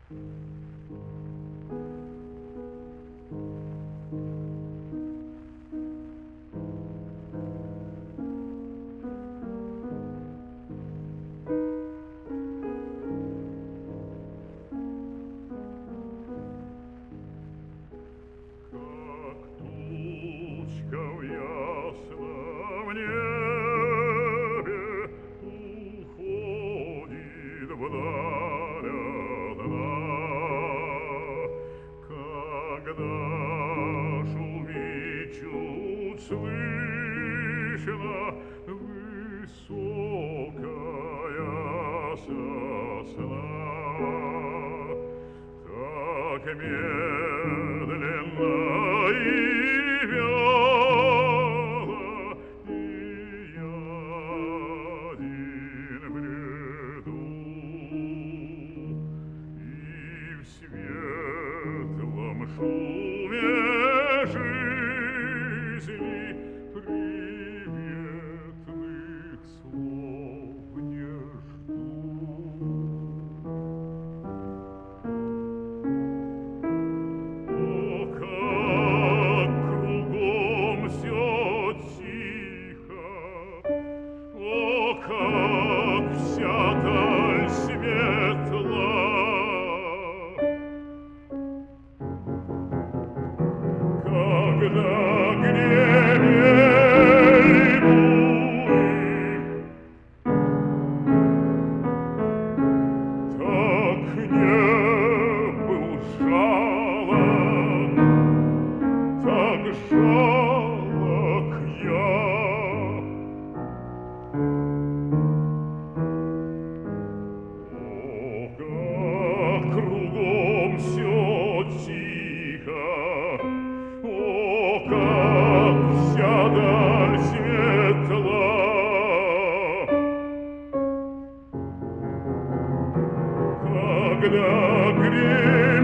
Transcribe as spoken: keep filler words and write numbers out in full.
В ясном небе уходит вдаль одна, когда шумит чуть слышно высокая сосна, так медленно и вяло и я один бреду, и в светлом шуме жизни приветных слов не жду. Как вся даль светла, когда гребень бури, так не был жалок, так жалок я. Кругом всё тихо, о, как вся даль светла, когда греет